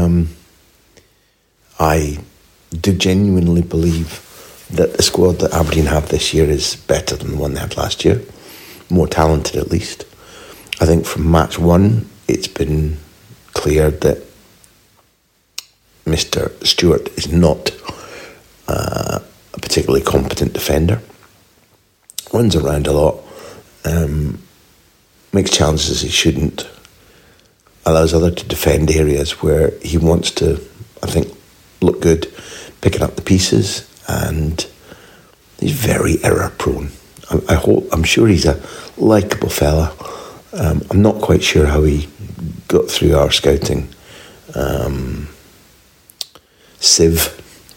I do genuinely believe that the squad that Aberdeen have this year is better than the one they had last year. More talented, at least. I think from match 1, it's been clear that Mr. Stewart is not a particularly competent defender. Runs around a lot, makes challenges he shouldn't, allows others to defend areas where he wants to, I think, look good, picking up the pieces, and he's very error prone. I'm sure he's a likeable fella. I'm not quite sure how he got through our scouting sieve.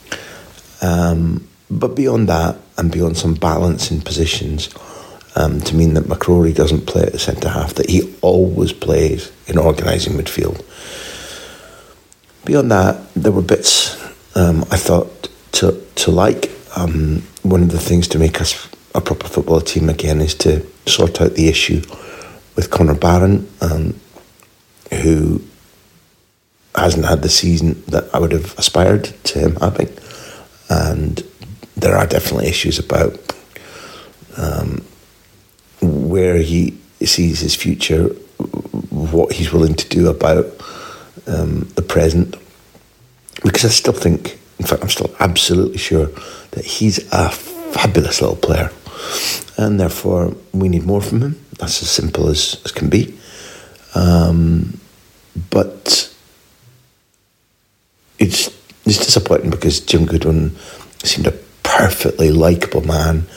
But beyond that, and beyond some balance in positions, to mean that McCrory doesn't play at the centre half, that he always plays in organising midfield. Beyond that, there were bits I thought to like. One of the things to make us a proper football team again is to sort out the issue with Conor Barron, who hasn't had the season that I would have aspired to him having. And there are definitely issues about where he sees his future, what he's willing to do about the present. Because I still think, in fact, I'm still absolutely sure that he's a fabulous little player. And therefore, we need more from him. That's as simple as can be. But it's disappointing because Jim Goodwin seemed a perfectly likeable man,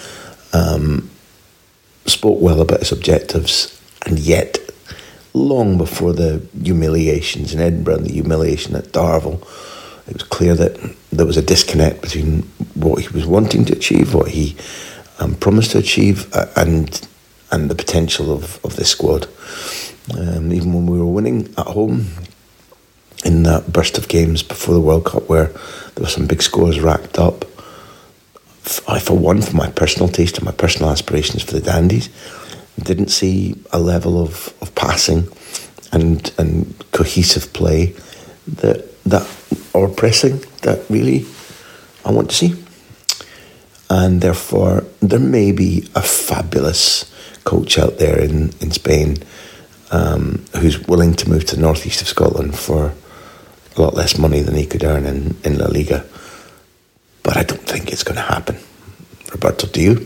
spoke well about his objectives, and yet, long before the humiliations in Edinburgh and the humiliation at Darvel, it was clear that there was a disconnect between what he was wanting to achieve, what he promised to achieve, and the potential of this squad. Even when we were winning at home, in that burst of games before the World Cup where there were some big scores racked up, I, for one, for my personal taste and my personal aspirations for the Dandies, didn't see a level of passing and cohesive play that or pressing that really I want to see. And therefore, there may be a fabulous coach out there in Spain who's willing to move to the northeast of Scotland for a lot less money than he could earn in La Liga. But I don't think it's going to happen. Roberto, do you?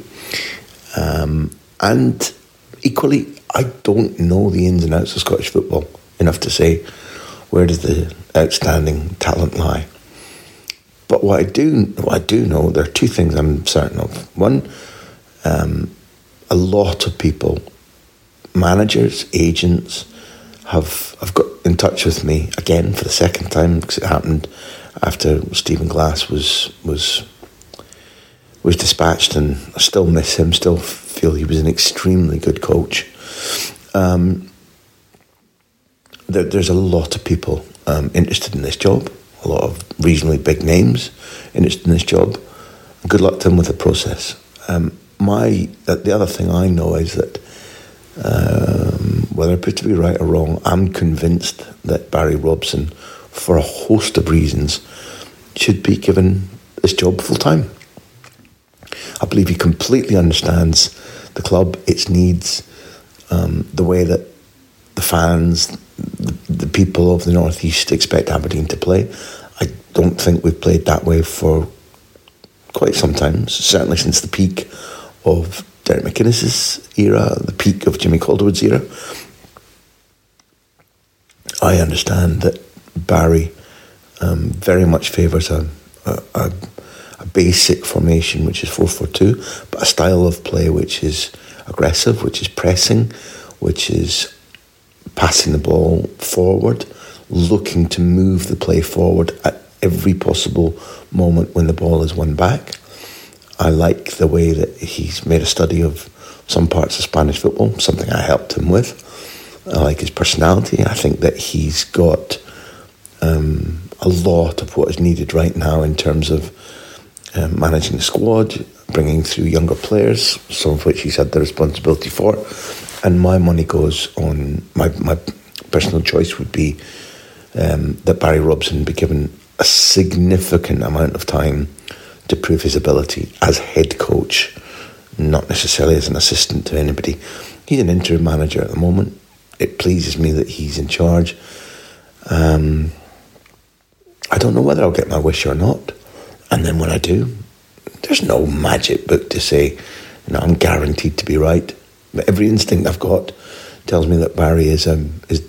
And equally, I don't know the ins and outs of Scottish football enough to say where does the outstanding talent lie. But what I do know, there are two things I'm certain of. One, a lot of people, managers, agents, have got in touch with me again for the second time, because it happened after Stephen Glass was was dispatched, and I still miss him, still feel he was an extremely good coach. There's a lot of people interested in this job, a lot of reasonably big names interested in this job. Good luck to them with the process. The other thing I know is that whether it proves to be right or wrong, I'm convinced that Barry Robson, for a host of reasons, should be given this job full time. I believe he completely understands the club, its needs, the way that the fans, the people of the North East expect Aberdeen to play. I don't think we've played that way for quite some time, certainly since the peak of Derek McInnes's era, the peak of Jimmy Calderwood's era. I understand that Barry very much favours a basic formation, which is 4-4-2, but a style of play which is aggressive, which is pressing, which is passing the ball forward, looking to move the play forward at every possible moment when the ball is won back. I like the way that he's made a study of some parts of Spanish football, something I helped him with. I like his personality. I think that he's got a lot of what is needed right now in terms of managing the squad, bringing through younger players, some of which he's had the responsibility for. And my money goes on, my personal choice would be that Barry Robson be given a significant amount of time to prove his ability as head coach, not necessarily as an assistant to anybody. He's an interim manager at the moment. It pleases me that he's in charge. I don't know whether I'll get my wish or not. And then when I do, there's no magic book to say, I'm guaranteed to be right. But every instinct I've got tells me that Barry is the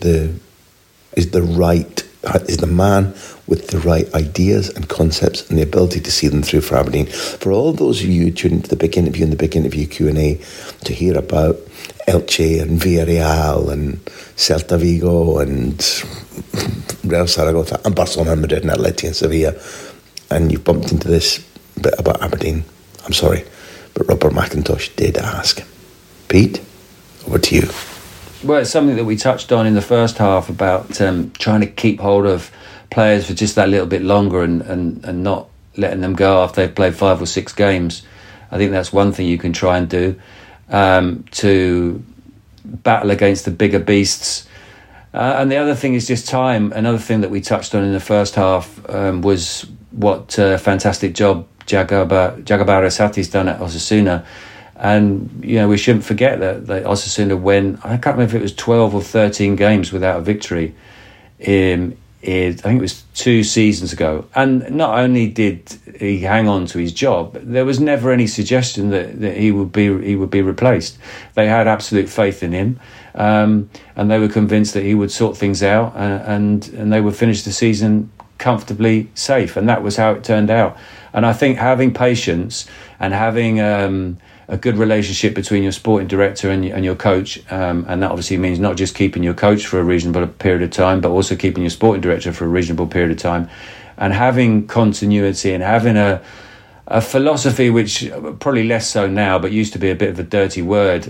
man with the right ideas and concepts and the ability to see them through for Aberdeen. For all those of you who tuned into the big interview and the big interview Q&A to hear about Elche and Villarreal and Celta Vigo and Real Zaragoza and Barcelona, Madrid and Atleti and Sevilla, and you've bumped into this bit about Aberdeen, I'm sorry, but Robert McIntosh did ask. Pete, over to you. Well, it's something that we touched on in the first half about trying to keep hold of players for just that little bit longer and not letting them go after they've played 5 or 6 games. I think that's one thing you can try and do to battle against the bigger beasts. And the other thing is just time. Another thing that we touched on in the first half was what fantastic job Jagabar Esati's done at Osasuna. And, we shouldn't forget that Osasuna went, I can't remember if it was 12 or 13 games without a victory. I think it was 2 seasons ago. And not only did he hang on to his job, there was never any suggestion that he would be replaced. They had absolute faith in him, and they were convinced that he would sort things out, and they would finish the season comfortably safe. And that was how it turned out. And I think having patience and having a good relationship between your sporting director and your coach, and that obviously means not just keeping your coach for a reasonable period of time, but also keeping your sporting director for a reasonable period of time, and having continuity and having a philosophy, which probably less so now, but used to be a bit of a dirty word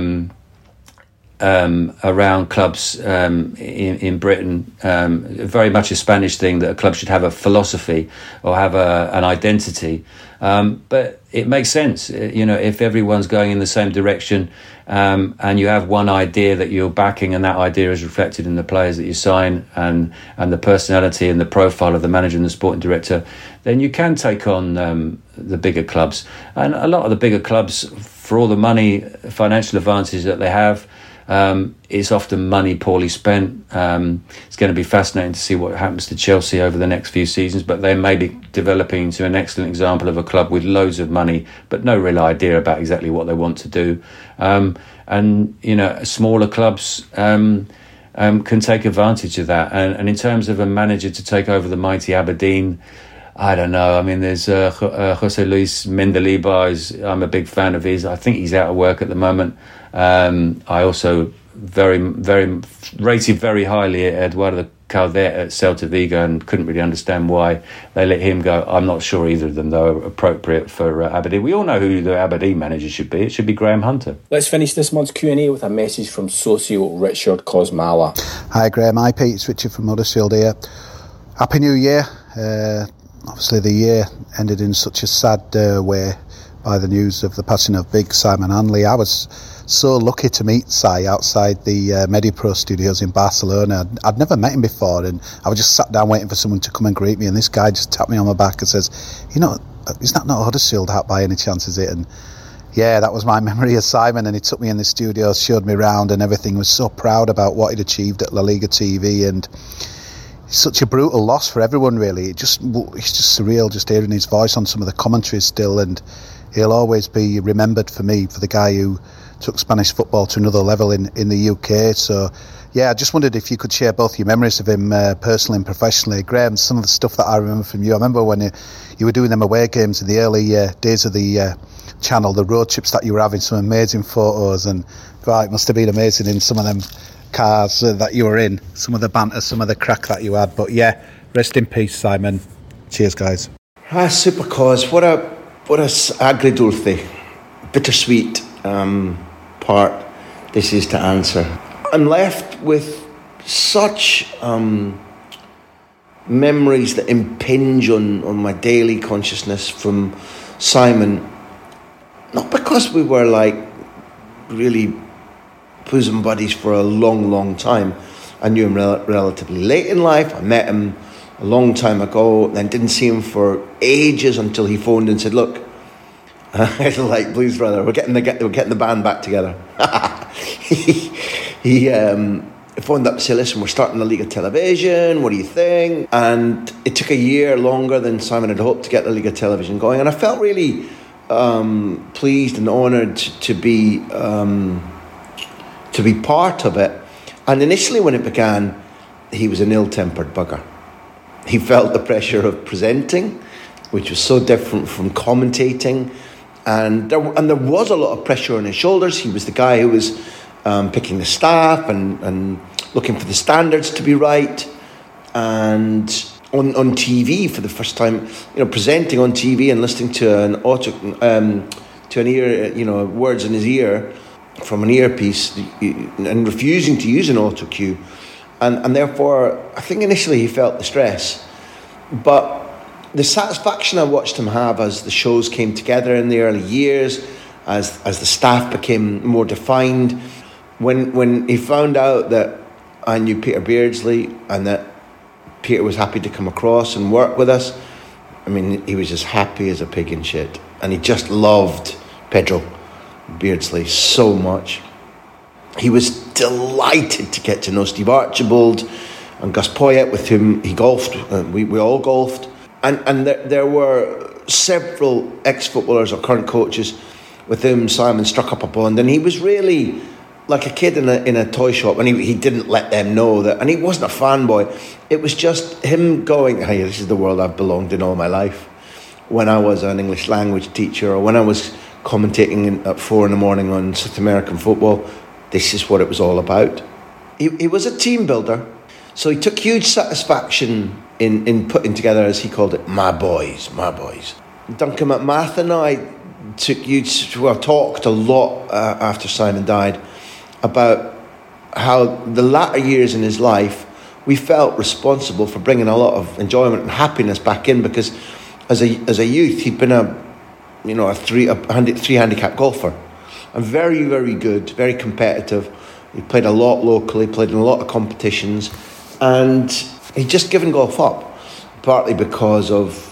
around clubs in Britain, very much a Spanish thing that a club should have a philosophy or have an identity. But it makes sense, if everyone's going in the same direction, and you have one idea that you're backing, and that idea is reflected in the players that you sign and the personality and the profile of the manager and the sporting director, then you can take on the bigger clubs. And a lot of the bigger clubs, for all the money, financial advantage that they have, it's often money poorly spent. It's going to be fascinating to see what happens to Chelsea over the next few seasons, but they may be developing into an excellent example of a club with loads of money but no real idea about exactly what they want to do. And smaller clubs can take advantage of that. And in terms of a manager to take over the mighty Aberdeen, I don't know. I mean, there's Jose Luis Mendilibar. I'm a big fan of his. I think he's out of work at the moment. I also very rated very highly Eduardo Caldet at Celta Vigo and couldn't really understand why they let him go. I'm not sure either of them, though, are appropriate for Aberdeen. We all know who the Aberdeen manager should be. It should be Graham Hunter. Let's finish this month's Q&A with a message from socio Richard Kosmala. Hi Graham, hi Pete, it's Richard from Huddersfield here. Happy New Year. Obviously the year ended in such a sad way by the news of the passing of big Simon Hanley. I was so lucky to meet Si outside the Medipro studios in Barcelona. I'd never met him before, and I was just sat down waiting for someone to come and greet me, and this guy just tapped me on my back and says, you know, is that not a Huddersfield hat by any chance, is it? And yeah, that was my memory of Simon, and he took me in the studio, showed me around and everything. Was so proud about what he'd achieved at La Liga TV, and it's such a brutal loss for everyone, really. It's just surreal just hearing his voice on some of the commentaries still, and he'll always be remembered for me, for the guy who took Spanish football to another level in the UK. So yeah, I just wondered if you could share both your memories of him personally and professionally. Graham, some of the stuff that I remember from you, I remember when you were doing them away games in the early days of the channel, the road trips that you were having, some amazing photos, and God, it must have been amazing in some of them cars that you were in, some of the banter, some of the crack that you had. But yeah, rest in peace, Simon. Cheers, guys. Super Cos, what a agridulce, bittersweet part this is to answer. I'm left with such memories that impinge on my daily consciousness from Simon, not because we were like really bosom buddies for a long time. I knew him relatively late in life. I met him a long time ago, then didn't see him for ages until he phoned and said, look, I like Blues Brother, we're getting the band back together. he phoned up to say, listen, we're starting the League of Television, what do you think? And it took a year longer than Simon had hoped to get the League of Television going, and I felt really pleased and honoured to be part of it. And initially when it began, he was an ill-tempered bugger. He felt the pressure of presenting, which was so different from commentating, and there was a lot of pressure on his shoulders. He was the guy who was picking the staff and looking for the standards to be right, and on TV for the first time, presenting on TV and listening to an ear, words in his ear from an earpiece, and refusing to use an auto cue, and therefore I think initially he felt the stress, but the satisfaction I watched him have as the shows came together in the early years, as the staff became more defined, when he found out that I knew Peter Beardsley and that Peter was happy to come across and work with us, I mean, he was as happy as a pig in shit, and he just loved Pedro Beardsley so much. He was delighted to get to know Steve Archibald and Gus Poyet, with whom he golfed. We all golfed. And there were several ex-footballers or current coaches with whom Simon struck up a bond. And he was really like a kid in a toy shop. And he didn't let them know that. And he wasn't a fanboy. It was just him going, hey, this is the world I've belonged in all my life. When I was an English language teacher, or when I was commentating at 4 a.m. on South American football, this is what it was all about. He was a team builder, so he took huge satisfaction in putting together, as he called it, my boys. Duncan McMath and I talked a lot after Simon died about how the latter years in his life we felt responsible for bringing a lot of enjoyment and happiness back in, because as a youth he'd been a three handicap golfer, and very, very good, very competitive. He played a lot locally, played in a lot of competitions, and he'd just given golf up, partly because of,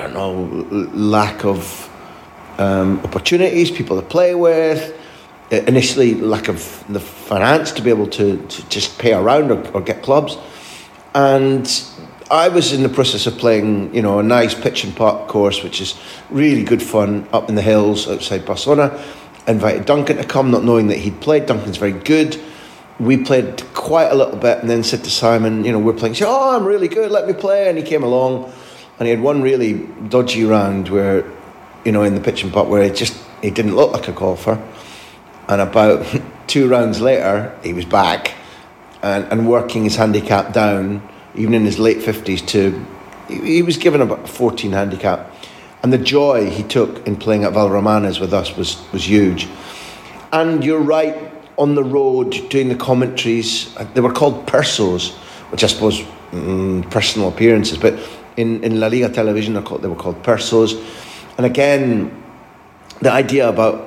lack of opportunities, people to play with, initially lack of the finance to be able to just pay around or get clubs. And I was in the process of playing, a nice pitch and putt course, which is really good fun up in the hills outside Barcelona. I invited Duncan to come, not knowing that he'd played. Duncan's very good. We played quite a little bit, and then said to Simon, we're playing. He said, oh, I'm really good, let me play. And he came along, and he had one really dodgy round where, in the pitch and putt, where he didn't look like a golfer. And about 2 rounds later, he was back and working his handicap down even in his late 50s, he was given about a 14 handicap. And the joy he took in playing at Valromanes with us was huge. And you're right, on the road, doing the commentaries, they were called persos, which I suppose personal appearances, but in La Liga television they were called persos. And again, the idea about,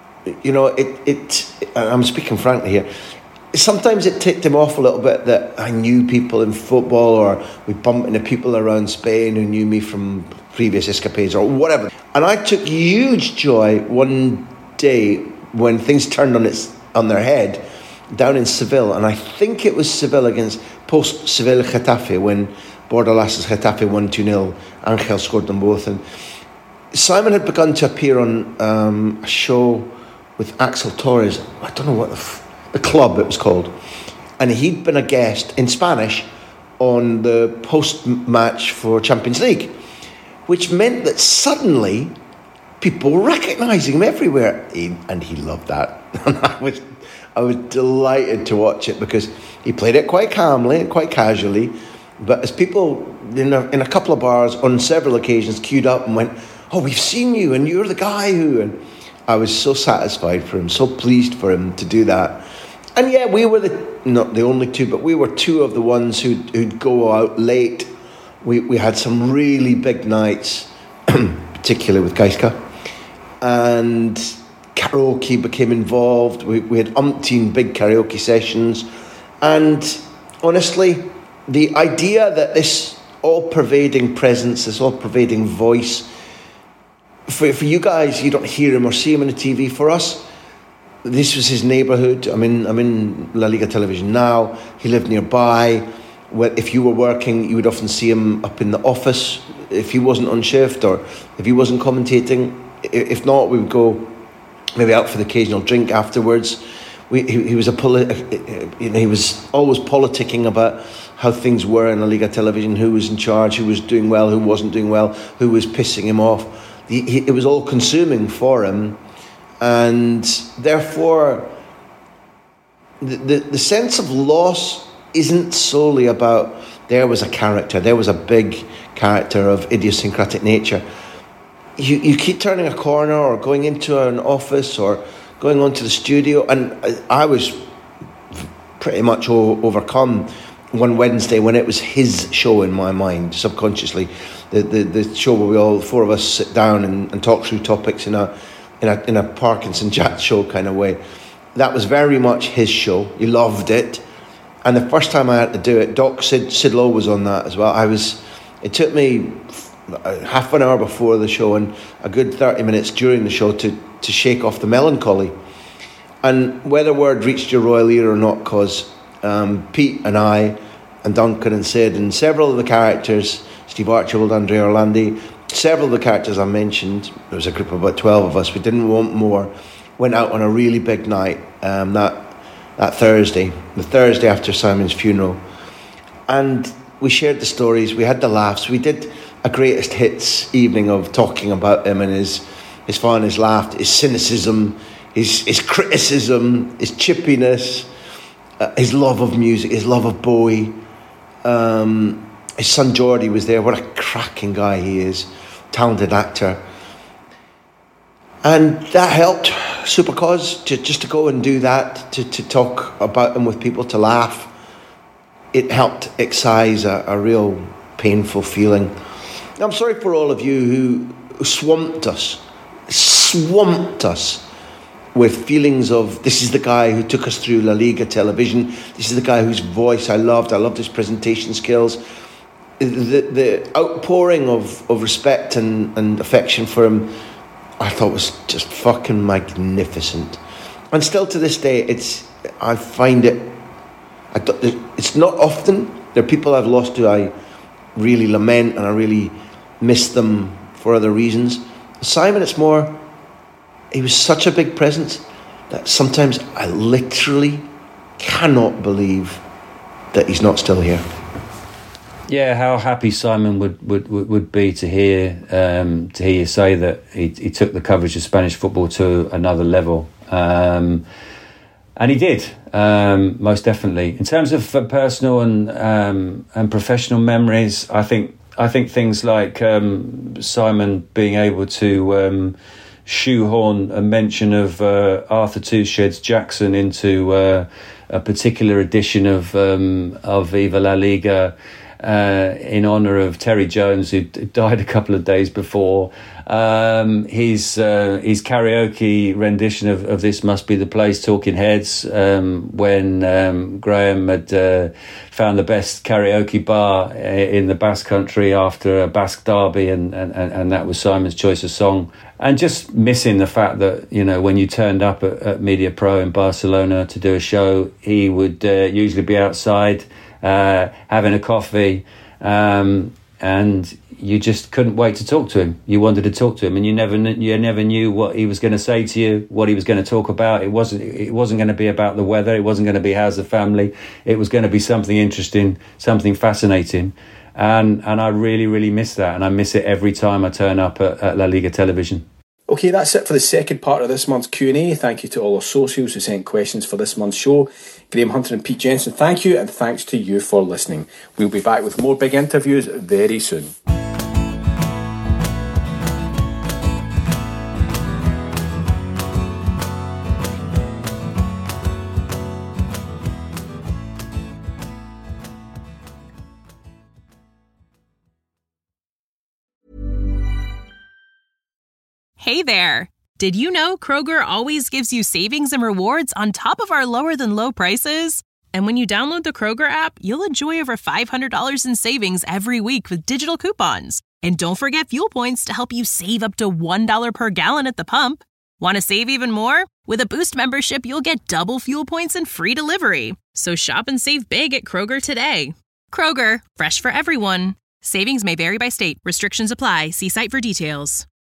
I'm speaking frankly here, sometimes it ticked him off a little bit that I knew people in football, or we bumped into people around Spain who knew me from previous escapades or whatever. And I took huge joy one day when things turned on their head down in Seville, and I think it was Seville against post-Seville Getafe, when Bordalás's Getafe won 2-0. Angel scored them both, and Simon had begun to appear on a show with Axel Torres. I don't know what the club it was called, and he'd been a guest in Spanish on the post-match for Champions League, which meant that suddenly people were recognising him everywhere, and he loved that. And I was delighted to watch it, because he played it quite calmly and quite casually, but as people in a couple of bars on several occasions queued up and went, "Oh, we've seen you, and you're the guy who," and I was so satisfied for him, so pleased for him to do that. And yeah, we were not the only two, but we were two of the ones who'd go out late. We had some really big nights, particularly with Gaisca, and karaoke became involved. We had umpteen big karaoke sessions, and honestly, the idea that this all-pervading presence, this all-pervading voice, for you guys, you don't hear him or see him on the TV. For us, this was his neighbourhood. I'm in La Liga television now. He lived nearby. If you were working, you would often see him up in the office if he wasn't on shift, or if he wasn't commentating. If not, we would go maybe out for the occasional drink afterwards. He was he was always politicking about how things were in La Liga television, who was in charge, who was doing well, who wasn't doing well, who was pissing him off. It was all consuming for him, and therefore the sense of loss isn't solely about there was a character, there was a big character of idiosyncratic nature. You keep turning a corner or going into an office or going onto the studio, and I was pretty much overcome one Wednesday when it was his show in my mind, subconsciously. The show where we all four of us sit down and talk through topics in a Parkinson chat show kind of way. That was very much his show. He loved it. And the first time I had to do it, Doc Sid Lowe was on that as well. It took me half an hour before the show and a good 30 minutes during the show to shake off the melancholy. And whether word reached your royal ear or not, because Pete and I and Duncan and Sid and several of the characters, Steve Archibald, Andrea Orlandi, several of the characters I mentioned, there was a group of about 12 of us, we didn't want more, went out on a really big night that Thursday, the Thursday after Simon's funeral. And we shared the stories, we had the laughs, we did a greatest hits evening of talking about him and his fun, his laugh, his cynicism, his criticism, his chippiness, his love of music, his love of Bowie. His son Geordie was there. What a cracking guy he is, talented actor. And that helped Supercause to go and do that, to talk about him with people, to laugh. It helped excise a real painful feeling. I'm sorry for all of you who swamped us with feelings of, this is the guy who took us through La Liga television, this is the guy whose voice I loved his presentation skills. The outpouring of respect and affection for him, I thought was just fucking magnificent. And still to this day, I find it, it's not often, there are people I've lost who I really lament and I really miss them for other reasons. Simon, it's more, he was such a big presence that sometimes I literally cannot believe that he's not still here. Yeah, how happy Simon would be to hear you say that he took the coverage of Spanish football to another level. And he did, most definitely. In terms of personal and professional memories, I think things like Simon being able to shoehorn a mention of Arthur Two-Sheds Jackson into a particular edition of Viva La Liga in honour of Terry Jones, who died a couple of days before. His karaoke rendition of This Must Be the Place, Talking Heads, when Graham had found the best karaoke bar in the Basque Country after a Basque derby, and that was Simon's choice of song. And just missing the fact that, you know, when you turned up at Media Pro in Barcelona to do a show, he would usually be outside having a coffee, and you just couldn't wait to talk to him. You wanted to talk to him, and you never knew what he was going to say to you, what he was going to talk about. It wasn't going to be about the weather. It wasn't going to be how's the family. It was going to be something interesting, something fascinating. And I really, really miss that. And I miss it every time I turn up at La Liga Television. Okay, that's it for the second part of this month's Q&A. Thank you to all our socials who sent questions for this month's show. Graham Hunter and Pete Jensen, thank you, and thanks to you for listening. We'll be back with more big interviews very soon. Hey there! Did you know Kroger always gives you savings and rewards on top of our lower-than-low prices? And when you download the Kroger app, you'll enjoy over $500 in savings every week with digital coupons. And don't forget fuel points to help you save up to $1 per gallon at the pump. Want to save even more? With a Boost membership, you'll get double fuel points and free delivery. So shop and save big at Kroger today. Kroger, fresh for everyone. Savings may vary by state. Restrictions apply. See site for details.